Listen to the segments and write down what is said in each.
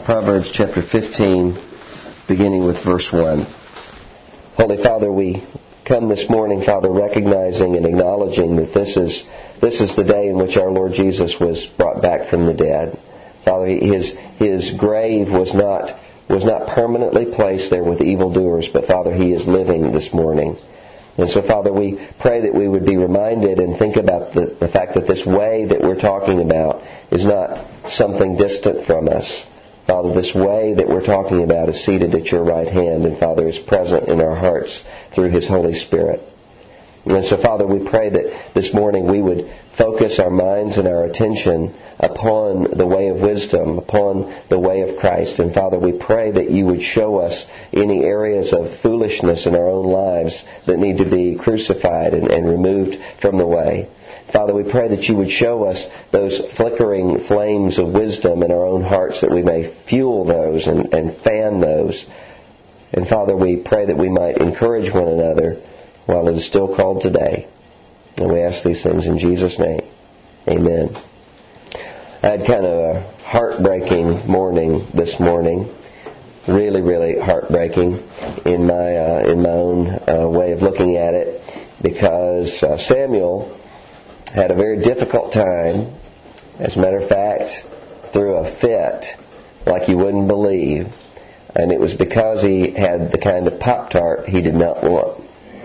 Proverbs chapter 15, beginning with verse 1. Holy Father, we come this morning, Father, recognizing and acknowledging that this is the day in which our Lord Jesus was brought back from the dead. Father, His grave was not permanently placed there with evildoers, but Father, He is living this morning. And so, Father, we pray that we would be reminded and think about the fact that this way that we're talking about is not something distant from us. Father, this way that we're talking about is seated at your right hand, and Father, is present in our hearts through His Holy Spirit. And so, Father, we pray that this morning we would focus our minds and our attention upon the way of wisdom, upon the way of Christ. And Father, we pray that you would show us any areas of foolishness in our own lives that need to be crucified and removed from the way. Father, we pray that you would show us those flickering flames of wisdom in our own hearts, that we may fuel those and fan those. And Father, we pray that we might encourage one another while it is still called today. And we ask these things in Jesus' name. Amen. I had kind of a heartbreaking morning this morning. Really, really heartbreaking in my own way of looking at it, because Samuel had a very difficult time. As a matter of fact, threw a fit like you wouldn't believe. And it was because he had the kind of Pop-Tart he did not want.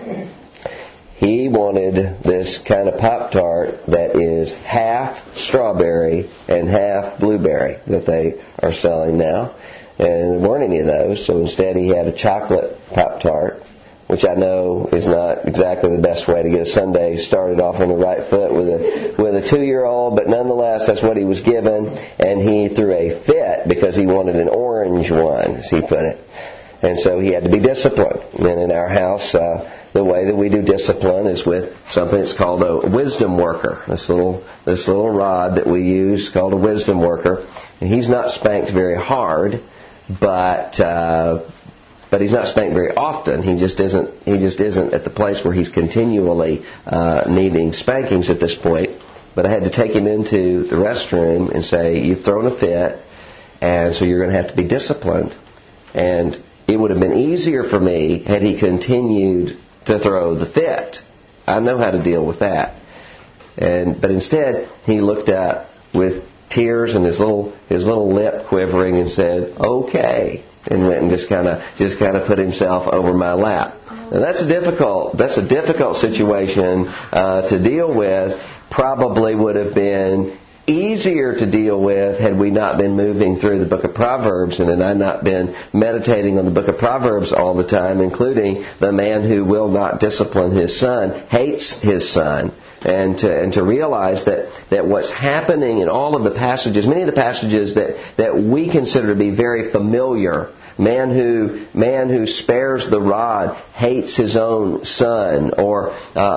He wanted this kind of Pop-Tart that is half strawberry and half blueberry that they are selling now. And there weren't any of those, so instead he had a chocolate Pop-Tart, which I know is not exactly the best way to get a Sunday started off on the right foot with a 2-year-old, but nonetheless, that's what he was given, and he threw a fit because he wanted an orange one, as he put it. And so he had to be disciplined. And in our house, the way that we do discipline is with something that's called a wisdom worker. This little rod that we use called a wisdom worker. And he's not spanked very hard, but he's not spanked very often. He just isn't at the place where he's continually needing spankings at this point. But I had to take him into the restroom and say, "You've thrown a fit, and so you're going to have to be disciplined." And it would have been easier for me had he continued to throw the fit. I know how to deal with that. But instead, he looked up with tears and his little lip quivering and said, "Okay," and went and just kind of put himself over my lap. And that's a difficult situation to deal with. Probably would have been easier to deal with had we not been moving through the book of Proverbs and had I not been meditating on the book of Proverbs all the time, including the man who will not discipline his son hates his son. And to realize that what's happening in all of the passages, many of the passages that we consider to be very familiar, man who spares the rod hates his own son, or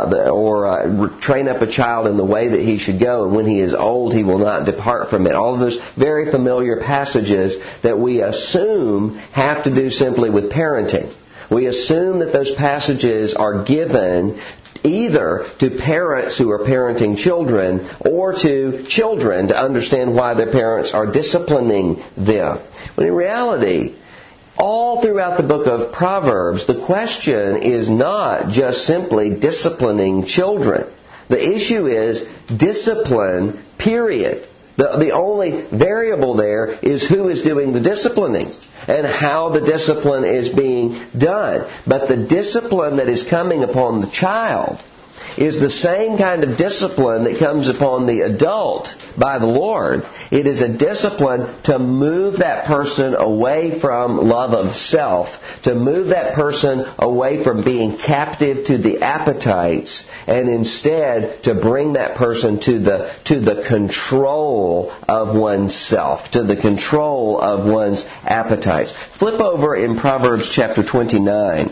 train up a child in the way that he should go, and when he is old he will not depart from it. All of those very familiar passages that we assume have to do simply with parenting. We assume that those passages are given either to parents who are parenting children or to children to understand why their parents are disciplining them. When in reality, all throughout the book of Proverbs, the question is not just simply disciplining children. The issue is discipline, period. The only variable there is who is doing the disciplining and how the discipline is being done. But the discipline that is coming upon the child is the same kind of discipline that comes upon the adult by the Lord. It is a discipline to move that person away from love of self, to move that person away from being captive to the appetites, and instead to bring that person to the control of oneself, to the control of one's appetites. Flip over in Proverbs chapter 29.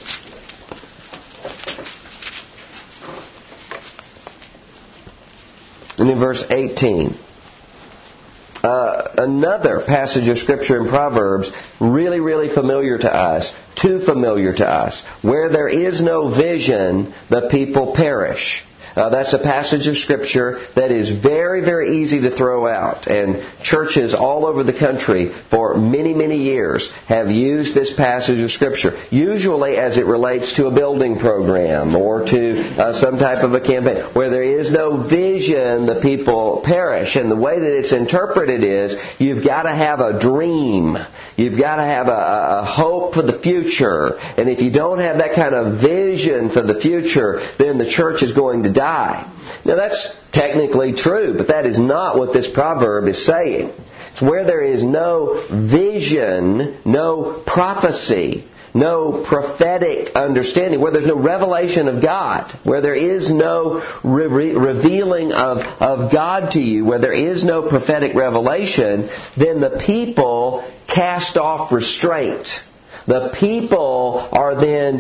And in verse 18, another passage of Scripture in Proverbs, really, really familiar to us, too familiar to us. Where there is no vision, the people perish. That's a passage of Scripture that is very, very easy to throw out. And churches all over the country for many, many years have used this passage of Scripture, usually as it relates to a building program or to some type of a campaign. Where there is no vision, the people perish. And the way that it's interpreted is, you've got to have a dream. You've got to have a hope for the future. And if you don't have that kind of vision for the future, then the church is going to die. Now that's technically true, but that is not what this proverb is saying. It's where there is no vision, no prophecy, no prophetic understanding, where there's no revelation of God, where there is no revealing of God to you, where there is no prophetic revelation, then the people cast off restraint. The people are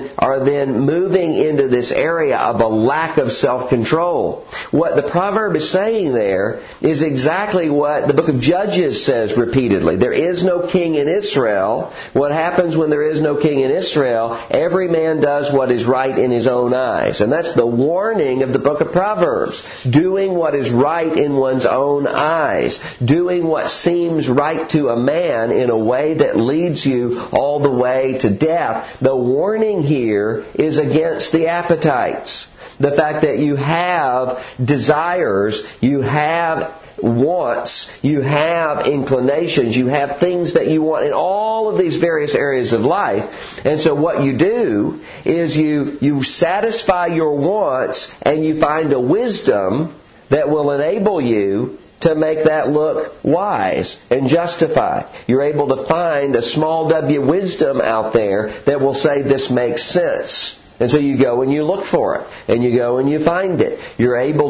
then moving into this area of a lack of self-control. What the proverb is saying there is exactly what the book of Judges says repeatedly. There is no king in Israel. What happens when there is no king in Israel? Every man does what is right in his own eyes. And that's the warning of the book of Proverbs. Doing what is right in one's own eyes. Doing what seems right to a man in a way that leads you all the way to death. The warning here is against the appetites. The fact that you have desires, you have wants, you have inclinations, you have things that you want in all of these various areas of life. And so what you do is you satisfy your wants and you find a wisdom that will enable you to make that look wise and justify. You're able to find a small w wisdom out there that will say this makes sense. And so you go and you look for it. And you go and you find it. You're able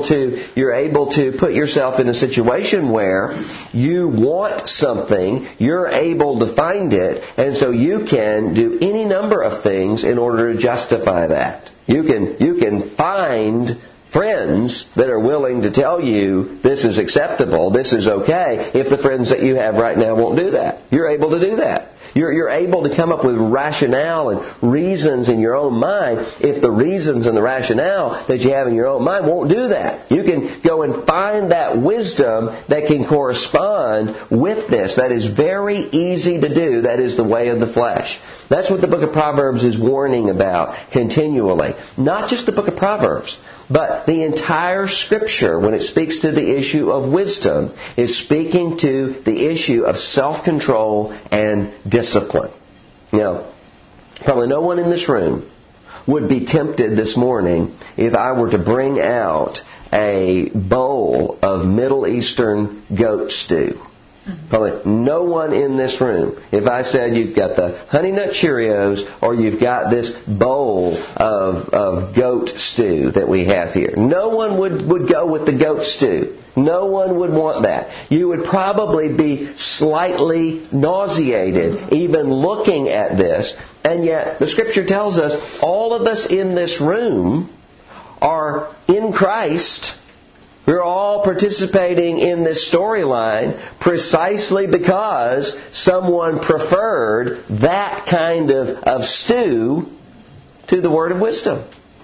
to put yourself in a situation where you want something, you're able to find it, and so you can do any number of things in order to justify that. You can find friends that are willing to tell you this is acceptable, this is okay, if the friends that you have right now won't do that. You're able to do that. You're able to come up with rationale and reasons in your own mind if the reasons and the rationale that you have in your own mind won't do that. You can go and find that wisdom that can correspond with this. That is very easy to do. That is the way of the flesh. That's what the book of Proverbs is warning about continually. Not just the book of Proverbs, but the entire Scripture, when it speaks to the issue of wisdom, is speaking to the issue of self-control and discipline. Now, probably no one in this room would be tempted this morning if I were to bring out a bowl of Middle Eastern goat stew. Probably no one in this room. If I said you've got the Honey Nut Cheerios or you've got this bowl of goat stew that we have here, no one would go with the goat stew. No one would want that. You would probably be slightly nauseated even looking at this. And yet the Scripture tells us all of us in this room are in Christ. We're all participating in this storyline precisely because someone preferred that kind of stew to the word of wisdom.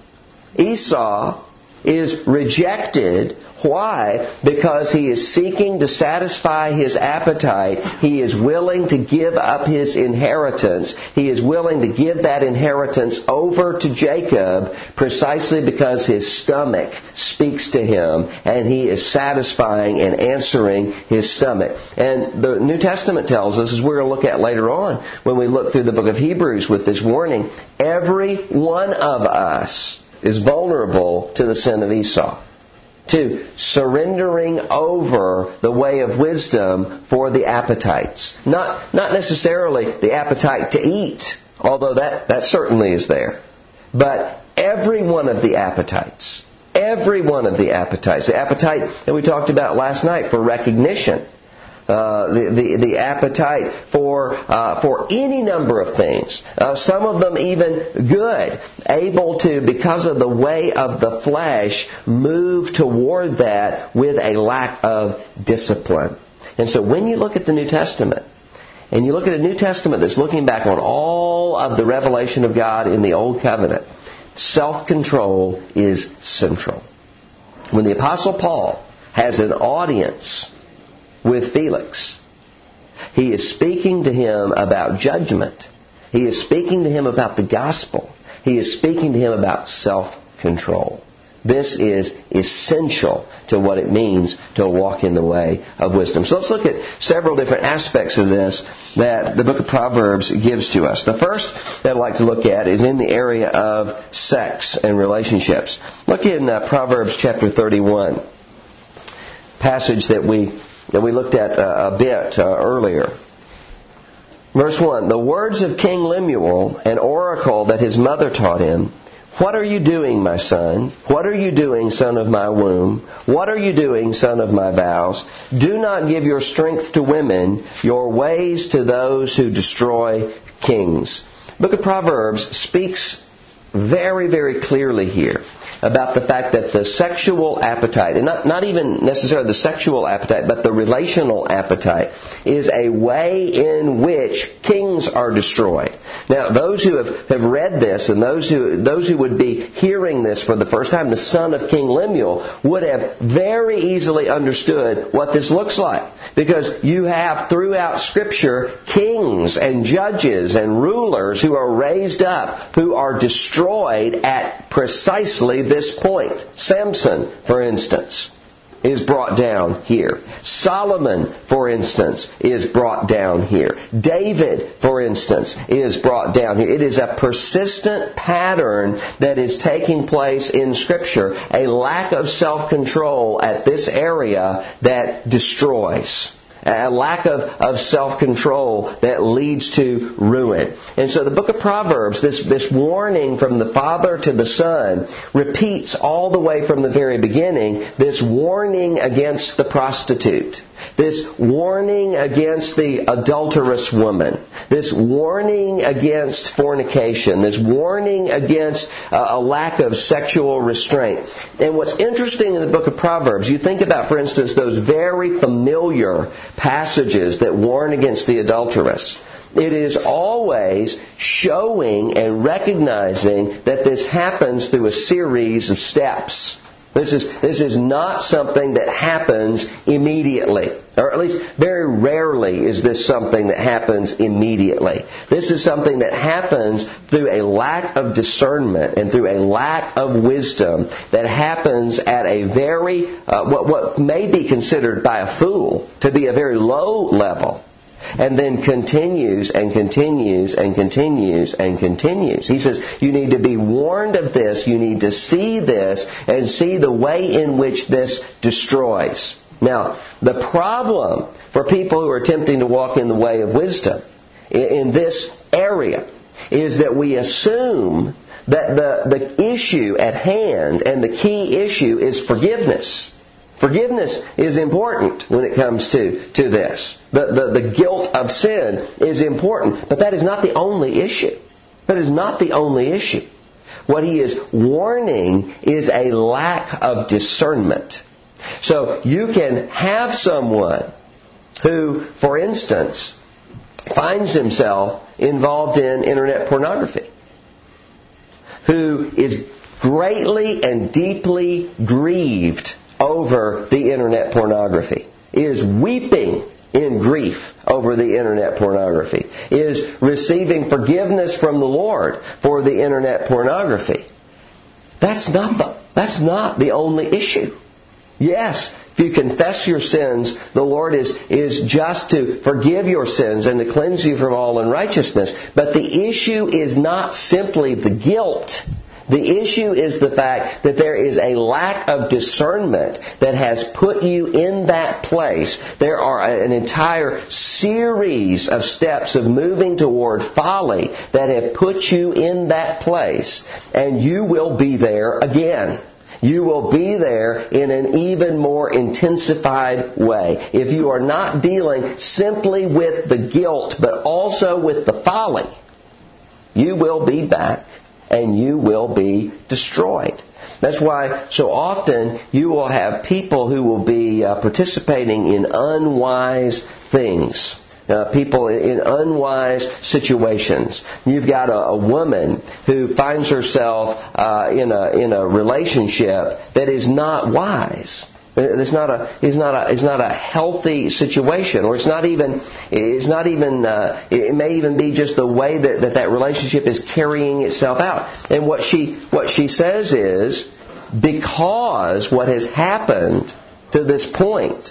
Esau is rejected. Why? Because he is seeking to satisfy his appetite. He is willing to give up his inheritance. He is willing to give that inheritance over to Jacob precisely because his stomach speaks to him and he is satisfying and answering his stomach. And the New Testament tells us, as we're going to look at later on when we look through the book of Hebrews with this warning, every one of us is vulnerable to the sin of Esau, to surrendering over the way of wisdom for the appetites. Not necessarily the appetite to eat, although that certainly is there, but every one of the appetites. Every one of the appetites. The appetite that we talked about last night for recognition. The appetite for any number of things. Some of them even good. Able to, because of the way of the flesh, move toward that with a lack of discipline. And so when you look at the New Testament, and you look at a New Testament that's looking back on all of the revelation of God in the Old Covenant, self-control is central. when the Apostle Paul has an audience with Felix, he is speaking to him about judgment. He is speaking to him about the gospel. He is speaking to him about self-control. This is essential to what it means to walk in the way of wisdom. So let's look at several different aspects of this that the book of Proverbs gives to us. The first that I'd like to look at is in the area of sex and relationships. Look in Proverbs chapter 31, passage that we looked at a bit earlier. Verse 1, the words of King Lemuel, an oracle that his mother taught him. What are you doing, my son? What are you doing, son of my womb? What are you doing, son of my vows? Do not give your strength to women, your ways to those who destroy kings. The book of Proverbs speaks very, very clearly here about the fact that the sexual appetite, and not even necessarily the sexual appetite, but the relational appetite, is a way in which kings are destroyed. Now, those who have read this, and those who would be hearing this for the first time, the son of King Lemuel, would have very easily understood what this looks like. Because you have throughout Scripture kings and judges and rulers who are raised up, who are destroyed at precisely this point. Samson, for instance, is brought down here. Solomon, for instance, is brought down here. David, for instance, is brought down here. It is a persistent pattern that is taking place in Scripture, a lack of self-control at this area that destroys. A lack of self-control that leads to ruin. And so the book of Proverbs, this warning from the father to the son, repeats all the way from the very beginning, this warning against the prostitute. This warning against the adulterous woman. This warning against fornication. This warning against a lack of sexual restraint. And what's interesting in the book of Proverbs, you think about, for instance, those very familiar passages that warn against the adulteress. It is always showing and recognizing that this happens through a series of steps. This is not something that happens immediately. Or at least very rarely is this something that happens immediately. This is something that happens through a lack of discernment and through a lack of wisdom that happens at a very, what may be considered by a fool to be a very low level. And then continues and continues and continues and continues. He says, you need to be warned of this. You need to see this and see the way in which this destroys. Now, the problem for people who are attempting to walk in the way of wisdom in this area is that we assume that the issue at hand and the key issue is forgiveness. Forgiveness is important when it comes to this. The guilt of sin is important, but that is not the only issue. That is not the only issue. What he is warning is a lack of discernment. So you can have someone who, for instance, finds himself involved in internet pornography, who is greatly and deeply grieved over the internet pornography, is weeping in grief over the internet pornography, is receiving forgiveness from the Lord for the internet pornography. That's not the only issue. Yes, if you confess your sins, the Lord is just to forgive your sins and to cleanse you from all unrighteousness. But the issue is not simply the guilt. The issue is the fact that there is a lack of discernment that has put you in that place. There are an entire series of steps of moving toward folly that have put you in that place. And you will be there again. You will be there in an even more intensified way. If you are not dealing simply with the guilt, but also with the folly, you will be back and you will be destroyed. That's why so often you will have people who will be participating in unwise things. people in unwise situations. You've got a woman who finds herself in a relationship that is not wise. It's not a healthy situation, or it may even be just the way that relationship is carrying itself out. And what she says is, because what has happened to this point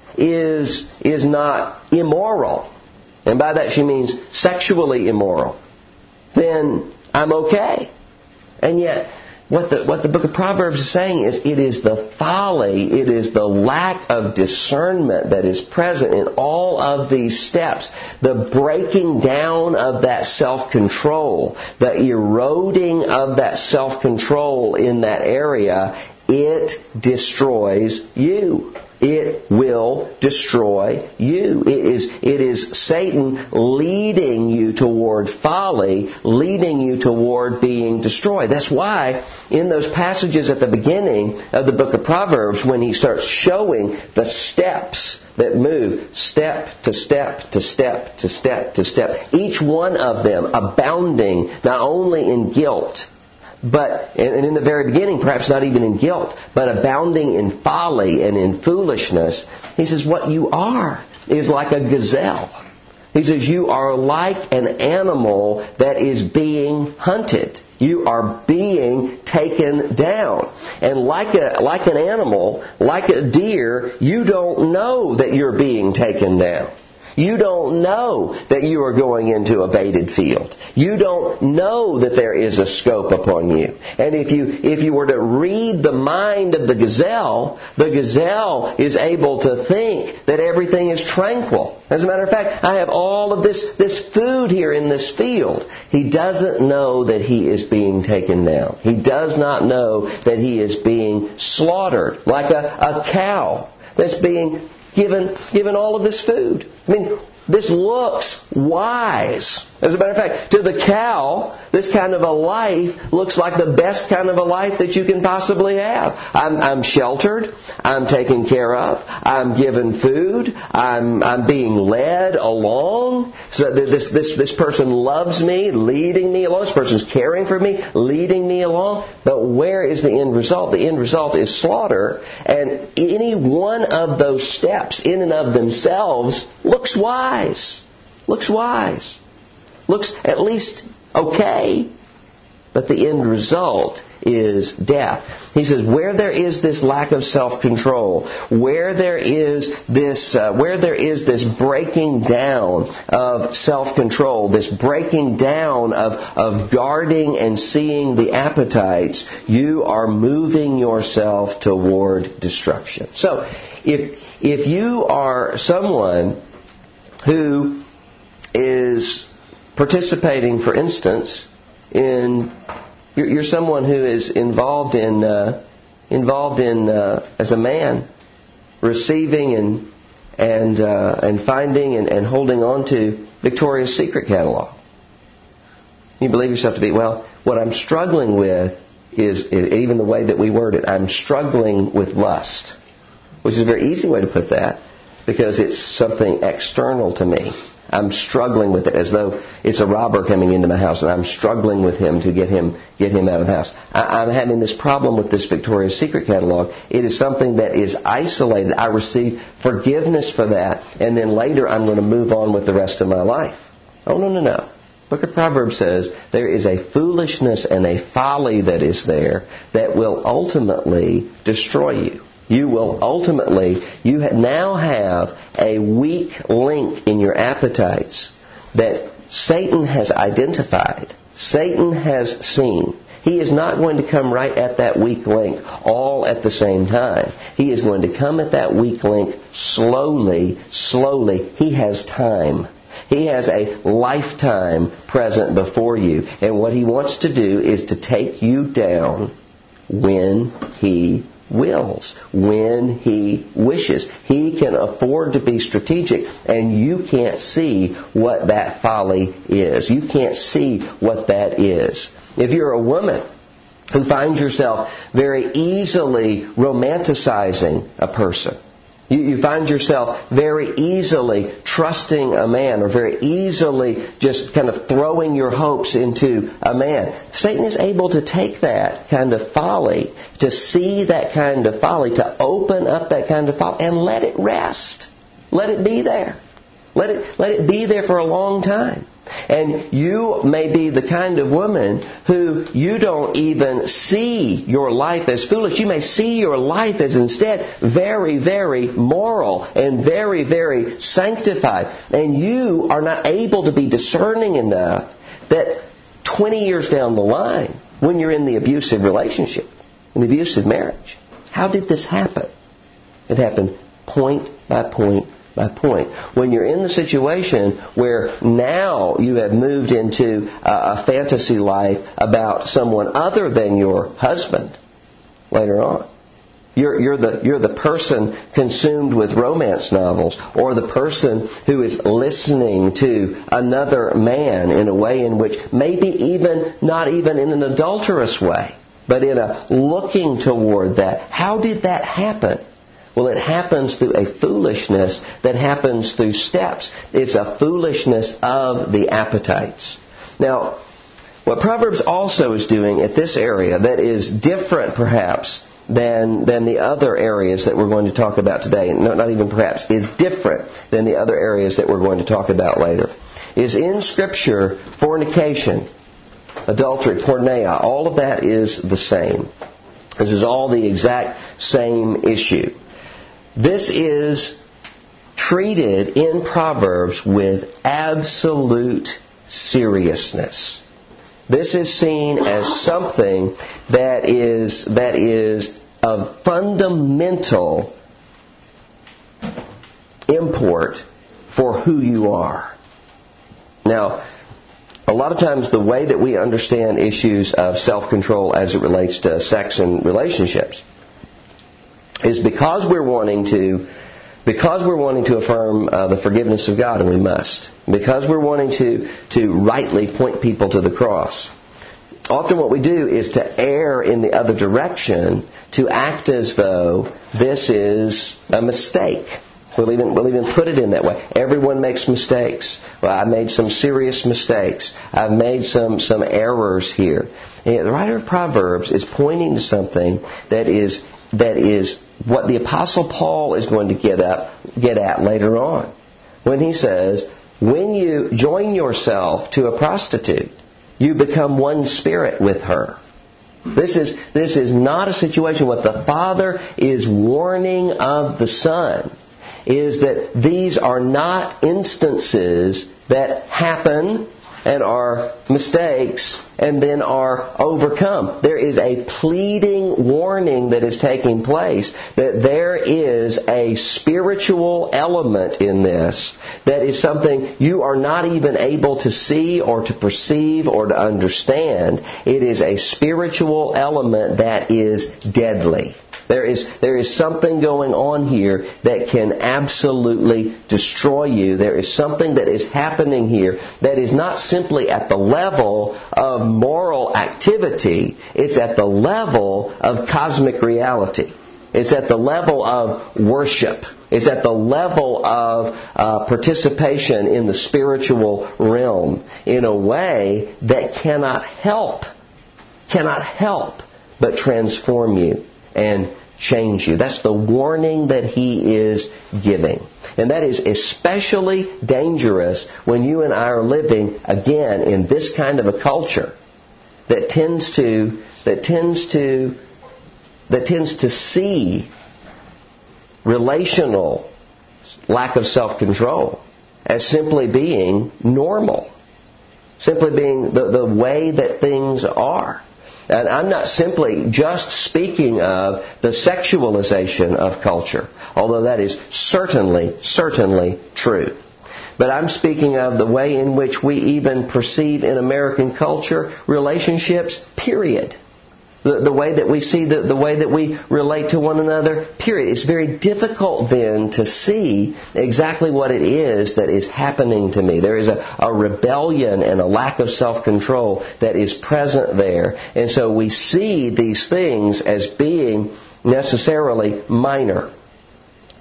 is not immoral, and by that she means sexually immoral, then I'm okay. And yet, what the book of Proverbs is saying is, it is the folly, it is the lack of discernment that is present in all of these steps. The breaking down of that self-control, the eroding of that self-control in that area, it destroys you. It will destroy you. It is Satan leading you toward folly, leading you toward being destroyed. That's why in those passages at the beginning of the book of Proverbs, when he starts showing the steps that move step to step to step to step to step, each one of them abounding not only in guilt, but, and in the very beginning, perhaps not even in guilt, but abounding in folly and in foolishness. He says, what you are is like a gazelle. He says, you are like an animal that is being hunted. You are being taken down. And like an animal, like a deer, you don't know that you're being taken down. You don't know that you are going into a baited field. You don't know that there is a scope upon you. And if you were to read the mind of the gazelle is able to think that everything is tranquil. As a matter of fact, I have all of this food here in this field. He doesn't know that he is being taken down. He does not know that he is being slaughtered like a cow that's being given all of this food. I mean, this looks wise. As a matter of fact, to the cow, this kind of a life looks like the best kind of a life that you can possibly have. I'm sheltered. I'm taken care of. I'm given food. I'm being led along. So this person loves me, leading me along. This person's caring for me, leading me along. But where is the end result? The end result is slaughter. And any one of those steps in and of themselves looks wise. Looks wise. Looks at least okay, but the end result is death. He says, where there is this lack of self-control, where there is this breaking down of self-control, this breaking down of guarding and seeing the appetites, you are moving yourself toward destruction. So, if you are someone who is participating, for instance, you're someone who is involved in as a man, receiving and finding and holding on to Victoria's Secret catalog. You believe yourself to be, well, what I'm struggling with is even the way that we word it. I'm struggling with lust, which is a very easy way to put that, because it's something external to me. I'm struggling with it as though it's a robber coming into my house, and I'm struggling with him to get him out of the house. I'm having this problem with this Victoria's Secret catalog. It is something that is isolated. I receive forgiveness for that, and then later I'm going to move on with the rest of my life. Oh, no. Book of Proverbs says there is a foolishness and a folly that is there that will ultimately destroy you. You now have a weak link in your appetites that Satan has identified. Satan has seen. He is not going to come right at that weak link all at the same time. He is going to come at that weak link slowly. He has time. He has a lifetime present before you. And what he wants to do is to take you down when he wills, when he wishes. He can afford to be strategic, and you can't see what that folly is. You can't see what that is. If you're a woman who finds yourself very easily romanticizing a person, You find yourself very easily trusting a man or very easily just kind of throwing your hopes into a man. Satan is able to take that kind of folly, to see that kind of folly, to open up that kind of folly and let it rest. Let it be there. Let it be there for a long time. And you may be the kind of woman who you don't even see your life as foolish. You may see your life as instead very, very moral and very, very sanctified. And you are not able to be discerning enough that 20 years down the line, when you're in the abusive relationship, in the abusive marriage, how did this happen? It happened point by point by point. When you're in the situation where now you have moved into a fantasy life about someone other than your husband later on. You're the person consumed with romance novels, or the person who is listening to another man in a way in which maybe even not even in an adulterous way, but in a looking toward that. How did that happen? Well, it happens through a foolishness that happens through steps. It's a foolishness of the appetites. Now, what Proverbs also is doing at this area that is different perhaps than the other areas that we're going to talk about today, not even perhaps, is different than the other areas that we're going to talk about later, is in Scripture, fornication, adultery, porneia, all of that is the same. This is all the exact same issue. This is treated in Proverbs with absolute seriousness. This is seen as something that is of fundamental import for who you are. Now, a lot of times the way that we understand issues of self-control as it relates to sex and relationships is because we're wanting to affirm the forgiveness of God, and we must. Because we're wanting to rightly point people to the cross. Often what we do is to err in the other direction, to act as though this is a mistake. We'll even put it in that way. Everyone makes mistakes. Well, I made some serious mistakes. I've made some errors here. And the writer of Proverbs is pointing to something that is what the Apostle Paul is going to get at later on. When he says, when you join yourself to a prostitute, you become one spirit with her. This is not a situation. What the Father is warning of the Son is that these are not instances that happen and are mistakes and then are overcome. There is a pleading warning that is taking place that there is a spiritual element in this that is something you are not even able to see or to perceive or to understand. It is a spiritual element that is deadly. There is something going on here that can absolutely destroy you. There is something that is happening here that is not simply at the level of moral activity. It's at the level of cosmic reality. It's at the level of worship. It's at the level of participation in the spiritual realm in a way that cannot help but transform you and change you. That's the warning that he is giving. And that is especially dangerous when you and I are living, again, in this kind of a culture that tends to see relational lack of self-control as simply being normal, simply being the way that things are. And I'm not simply just speaking of the sexualization of culture, although that is certainly true. But I'm speaking of the way in which we even perceive in American culture relationships, period. The way that we see, the way that we relate to one another, period. It's very difficult then to see exactly what it is that is happening to me. There is a rebellion and a lack of self-control that is present there. And so we see these things as being necessarily minor.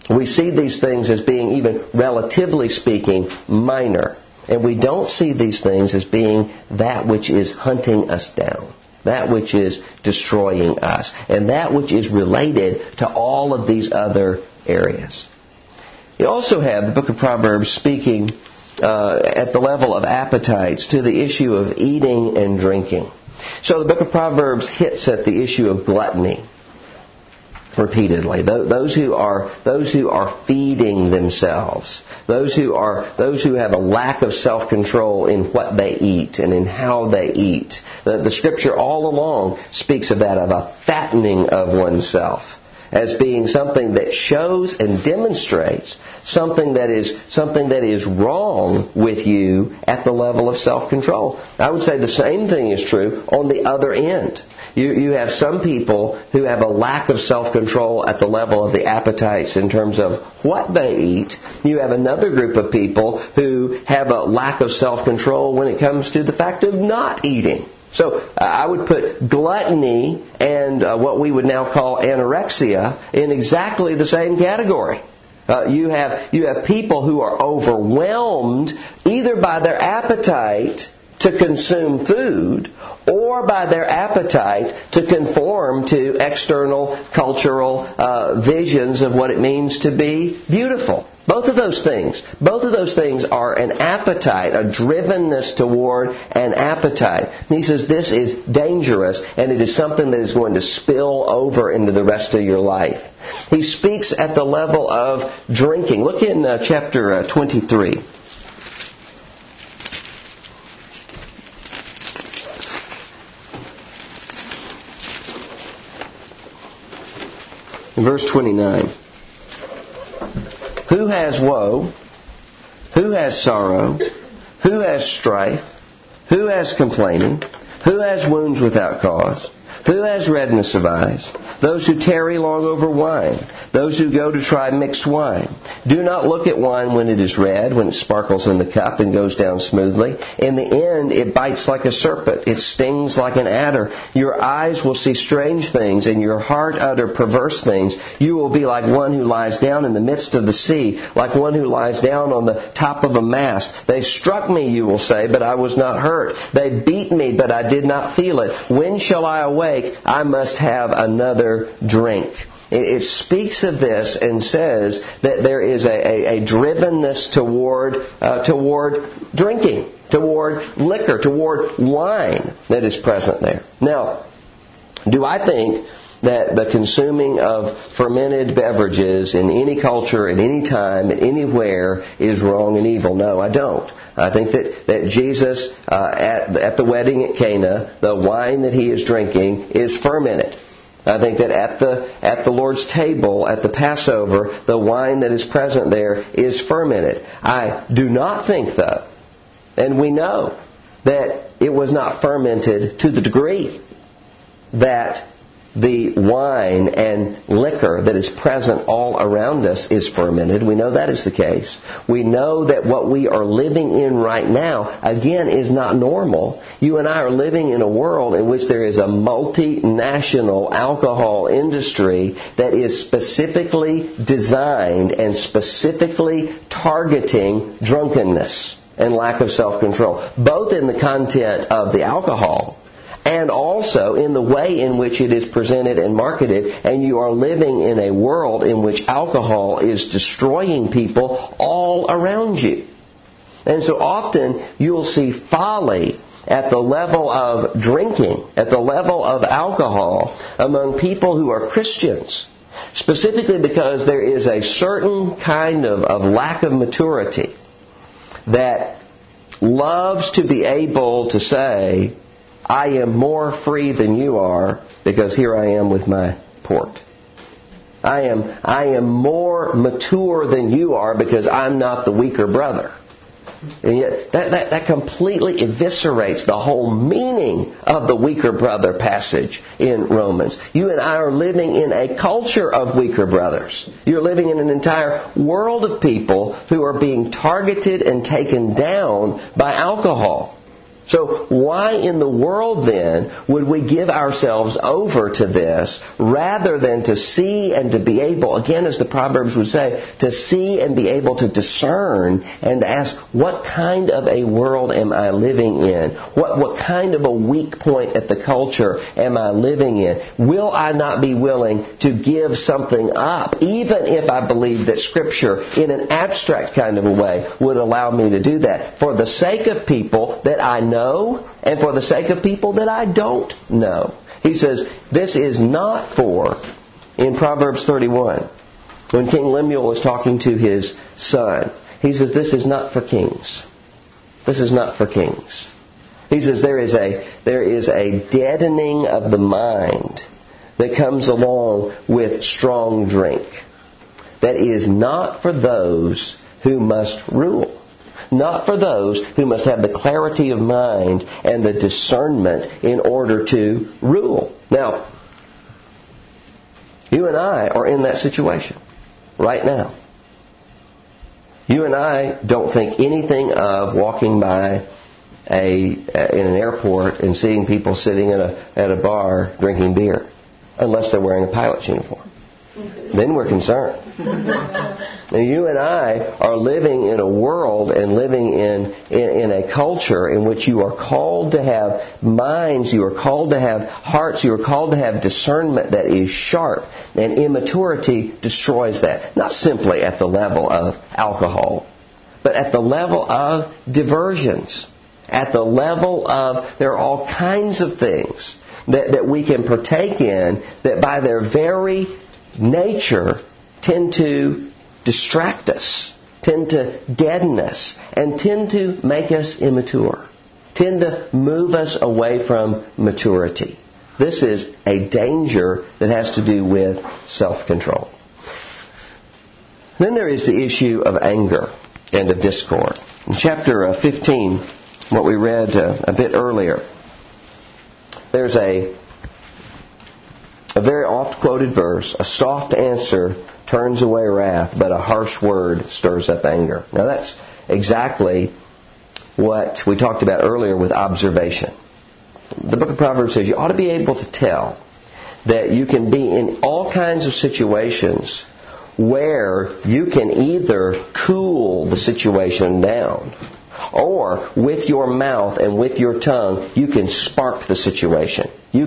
We see these things as being, even relatively speaking, minor. And we don't see these things as being that which is hunting us down, that which is destroying us, and that which is related to all of these other areas. You also have the book of Proverbs speaking at the level of appetites to the issue of eating and drinking. So the book of Proverbs hits at the issue of gluttony repeatedly. Those who are feeding themselves, those who have a lack of self-control in what they eat and in how they eat. The Scripture all along speaks of that, of a fattening of oneself, as being something that shows and demonstrates something that is wrong with you at the level of self-control. I would say the same thing is true on the other end. You have some people who have a lack of self-control at the level of the appetites in terms of what they eat. You have another group of people who have a lack of self-control when it comes to the fact of not eating. So I would put gluttony and what we would now call anorexia in exactly the same category. You have people who are overwhelmed either by their appetite to consume food or by their appetite to conform to external cultural visions of what it means to be beautiful. Both of those things are an appetite, a drivenness toward an appetite. And he says this is dangerous, and it is something that is going to spill over into the rest of your life. He speaks at the level of drinking. Look in chapter 23. In verse 29. Who has woe? Who has sorrow? Who has strife? Who has complaining? Who has wounds without cause? Who has redness of eyes? Those who tarry long over wine. Those who go to try mixed wine. Do not look at wine when it is red, when it sparkles in the cup and goes down smoothly. In the end, it bites like a serpent. It stings like an adder. Your eyes will see strange things, and your heart utter perverse things. You will be like one who lies down in the midst of the sea, like one who lies down on the top of a mast. They struck me, you will say, but I was not hurt. They beat me, but I did not feel it. When shall I awake? I must have another drink. It speaks of this and says that there is a drivenness toward drinking, toward liquor, toward wine that is present there. Now, do I think that the consuming of fermented beverages in any culture, at any time, at anywhere is wrong and evil? No, I don't. I think that Jesus, at the wedding at Cana, the wine that he is drinking is fermented. I think that at the Lord's table, at the Passover, the wine that is present there is fermented. I do not think, though, and we know that it was not fermented to the degree that the wine and liquor that is present all around us is fermented. We know that is the case. We know that what we are living in right now, again, is not normal. You and I are living in a world in which there is a multinational alcohol industry that is specifically designed and specifically targeting drunkenness and lack of self-control, both in the content of the alcohol and also in the way in which it is presented and marketed. And you are living in a world in which alcohol is destroying people all around you. And so often you'll see folly at the level of drinking, at the level of alcohol among people who are Christians, specifically because there is a certain kind of lack of maturity that loves to be able to say, I am more free than you are because here I am with my port. I am more mature than you are because I'm not the weaker brother. And yet that completely eviscerates the whole meaning of the weaker brother passage in Romans. You and I are living in a culture of weaker brothers. You're living in an entire world of people who are being targeted and taken down by alcohol. So why in the world then would we give ourselves over to this rather than to see and to be able, again as the Proverbs would say, to see and be able to discern and to ask, what kind of a world am I living in? What kind of a weak point at the culture am I living in? Will I not be willing to give something up, even if I believe that Scripture in an abstract kind of a way would allow me to do that for the sake of people that I know and for the sake of people that I don't know. He says, this is not for, in Proverbs 31, when King Lemuel was talking to his son, he says, this is not for kings. This is not for kings. He says, there is a deadening of the mind that comes along with strong drink that is not for those who must rule. Not for those who must have the clarity of mind and the discernment in order to rule. Now, you and I are in that situation right now. You and I don't think anything of walking by in an airport and seeing people sitting at a bar drinking beer, unless they're wearing a pilot's uniform. Then we're concerned. Now, you and I are living in a world and living in a culture in which you are called to have minds, you are called to have hearts, you are called to have discernment that is sharp. And immaturity destroys that. Not simply at the level of alcohol, but at the level of diversions. At the level of, there are all kinds of things that we can partake in that by their very nature tend to distract us, tend to deaden us, and tend to make us immature, tend to move us away from maturity. This is a danger that has to do with self-control. Then there is the issue of anger and of discord. In chapter 15, what we read a bit earlier, there's a very oft-quoted verse, a soft answer turns away wrath, but a harsh word stirs up anger. Now that's exactly what we talked about earlier with observation. The book of Proverbs says you ought to be able to tell that you can be in all kinds of situations where you can either cool the situation down, or with your mouth and with your tongue, you can spark the situation. You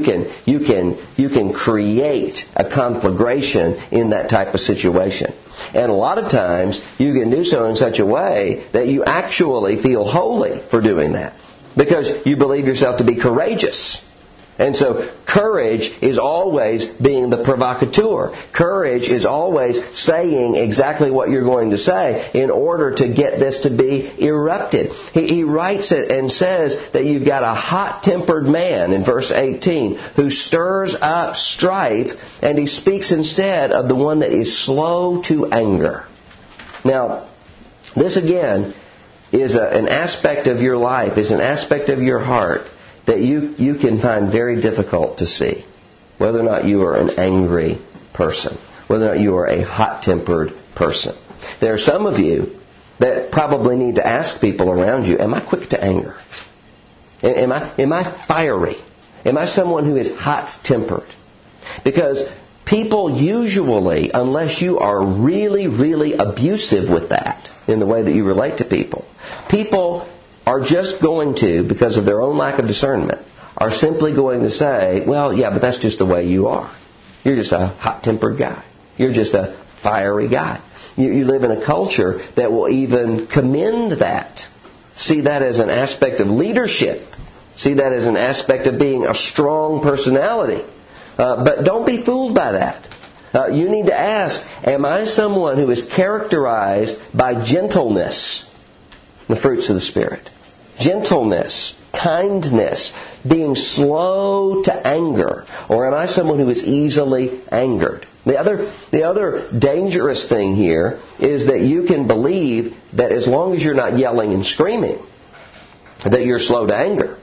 can create a conflagration in that type of situation. And a lot of times, you can do so in such a way that you actually feel holy for doing that, because you believe yourself to be courageous. And so courage is always being the provocateur. Courage is always saying exactly what you're going to say in order to get this to be erupted. He writes it and says that you've got a hot-tempered man in verse 18 who stirs up strife, and he speaks instead of the one that is slow to anger. Now, this again is an aspect of your life, is an aspect of your heart that you can find very difficult to see. Whether or not you are an angry person. Whether or not you are a hot-tempered person. There are some of you that probably need to ask people around you, am I quick to anger? Am I fiery? Am I someone who is hot-tempered? Because people usually, unless you are really, really abusive with that in the way that you relate to people, people are just going to, because of their own lack of discernment, are simply going to say, well, yeah, but that's just the way you are. You're just a hot-tempered guy. You're just a fiery guy. You live in a culture that will even commend that. See that as an aspect of leadership. See that as an aspect of being a strong personality. But don't be fooled by that. You need to ask, am I someone who is characterized by gentleness? The fruits of the Spirit. Gentleness, kindness, being slow to anger. Or am I someone who is easily angered? The other dangerous thing here is that you can believe that as long as you're not yelling and screaming, that you're slow to anger.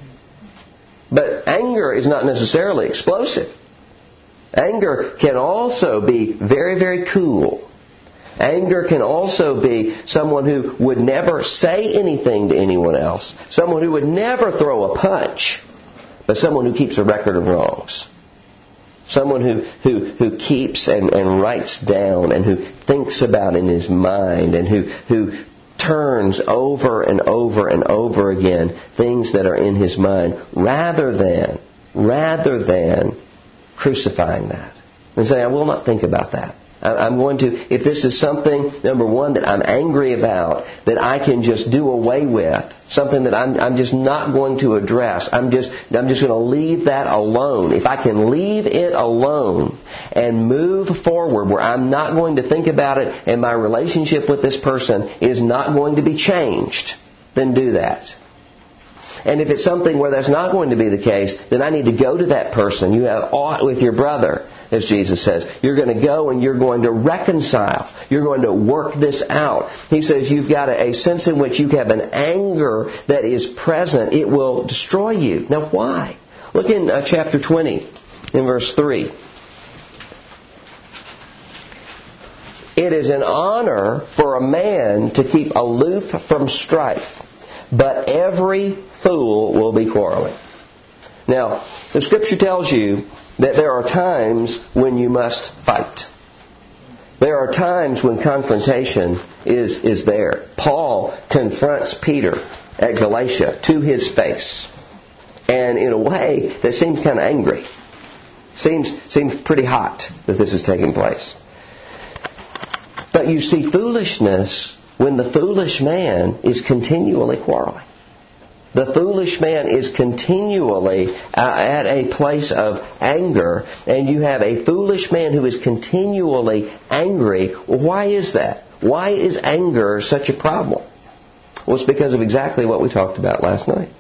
But anger is not necessarily explosive. Anger can also be very, very cool. Anger can also be someone who would never say anything to anyone else. Someone who would never throw a punch, but someone who keeps a record of wrongs. Someone who keeps and writes down and who thinks about in his mind and who turns over and over and over again things that are in his mind rather than crucifying that. And saying, I will not think about that. I'm going to, if this is something, number one, that I'm angry about, that I can just do away with, something that I'm just not going to address, I'm just going to leave that alone. If I can leave it alone and move forward where I'm not going to think about it and my relationship with this person is not going to be changed, then do that. And if it's something where that's not going to be the case, then I need to go to that person. You have aught with your brother, as Jesus says. You're going to go and you're going to reconcile. You're going to work this out. He says you've got a sense in which you have an anger that is present. It will destroy you. Now why? Look in chapter 20, in verse 3. It is an honor for a man to keep aloof from strife, but every fool will be quarreling. Now, the Scripture tells you that there are times when you must fight. There are times when confrontation is there. Paul confronts Peter at Galatia to his face. And in a way that seems kind of angry. Seems pretty hot that this is taking place. But you see foolishness when the foolish man is continually quarreling. The foolish man is continually at a place of anger, and you have a foolish man who is continually angry. Well, why is that? Why is anger such a problem? Well, it's because of exactly what we talked about last night.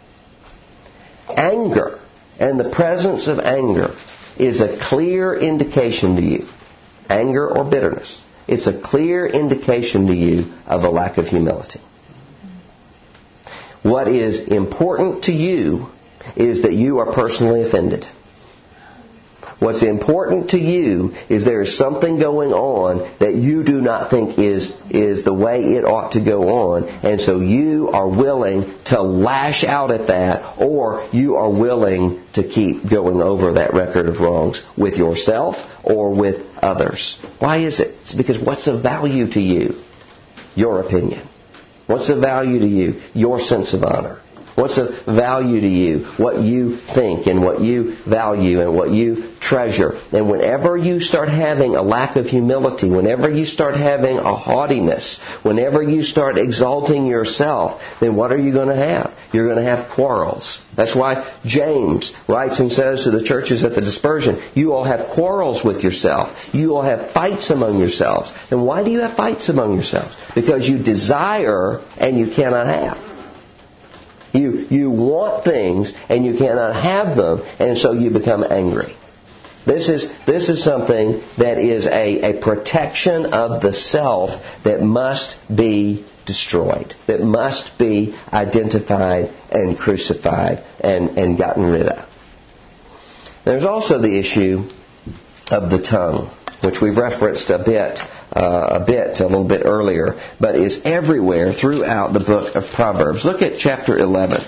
Anger and the presence of anger is a clear indication to you. Anger or bitterness. It's a clear indication to you of a lack of humility. What is important to you is that you are personally offended. What's important to you is there is something going on that you do not think is the way it ought to go on. And so you are willing to lash out at that, or you are willing to keep going over that record of wrongs with yourself or with others. Why is it? It's because what's of value to you? Your opinion. What's of value to you? Your sense of honor. What's of value to you? What you think and what you value and what you treasure. And whenever you start having a lack of humility, whenever you start having a haughtiness, whenever you start exalting yourself, then what are you going to have? You're going to have quarrels. That's why James writes and says to the churches at the dispersion, you all have quarrels with yourself. You all have fights among yourselves. And why do you have fights among yourselves? Because you desire and you cannot have. You want things and you cannot have them, and so you become angry. This is something that is a protection of the self that must be destroyed, that must be identified and crucified and gotten rid of. There's also the issue of the tongue, which we've referenced a little bit earlier, but is everywhere throughout the book of Proverbs. Look at chapter 11.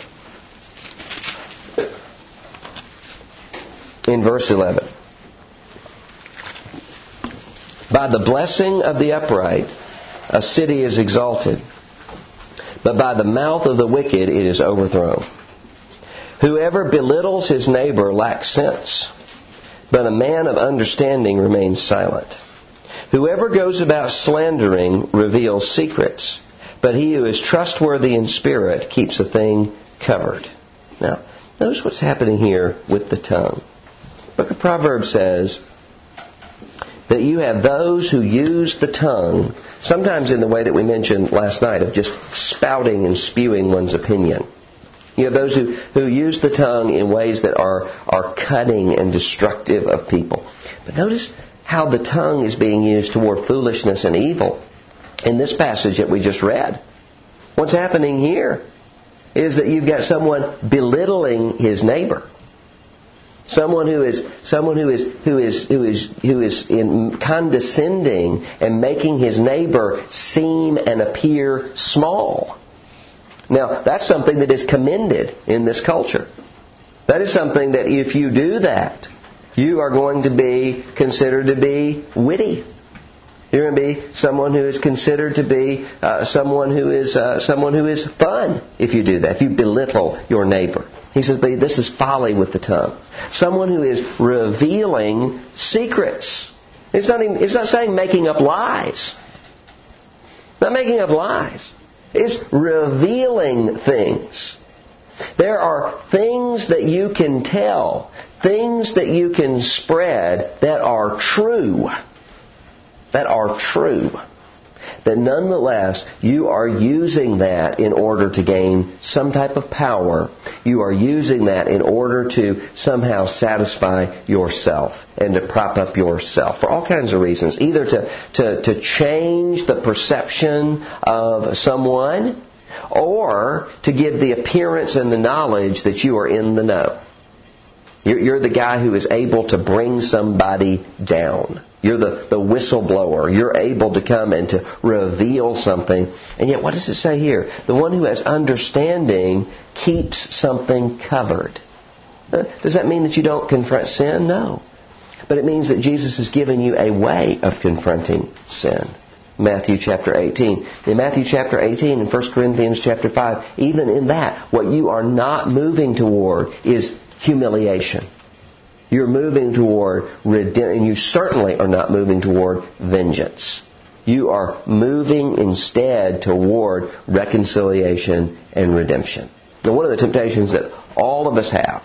In verse 11. By the blessing of the upright, a city is exalted, but by the mouth of the wicked it is overthrown. Whoever belittles his neighbor lacks sense, but a man of understanding remains silent. Whoever goes about slandering reveals secrets, but he who is trustworthy in spirit keeps a thing covered. Now, notice what's happening here with the tongue. The book of Proverbs says that you have those who use the tongue, sometimes in the way that we mentioned last night, of just spouting and spewing one's opinion. You have those who use the tongue in ways that are cutting and destructive of people. But notice how the tongue is being used toward foolishness and evil in this passage that we just read. What's happening here is that you've got someone belittling his neighbor. Someone who is in condescending and making his neighbor seem and appear small. Now, that's something that is commended in this culture. That is something that if you do that, you are going to be considered to be witty. You're going to be someone who is considered to be someone who is fun if you do that, if you belittle your neighbor. He says, but this is folly with the tongue. Someone who is revealing secrets. It's not saying making up lies. Not making up lies. It's revealing things. There are things that you can tell, things that you can spread that are true. That are true. That nonetheless, you are using that in order to gain some type of power. You are using that in order to somehow satisfy yourself and to prop up yourself for all kinds of reasons. Either to change the perception of someone or to give the appearance and the knowledge that you are in the know. You're the guy who is able to bring somebody down. You're the whistleblower. You're able to come and to reveal something. And yet, what does it say here? The one who has understanding keeps something covered. Does that mean that you don't confront sin? No. But it means that Jesus has given you a way of confronting sin. Matthew chapter 18. In Matthew chapter 18 and 1 Corinthians chapter 5, even in that, what you are not moving toward is humiliation. You're moving toward redemption, and you certainly are not moving toward vengeance. You are moving instead toward reconciliation and redemption. Now, one of the temptations that all of us have,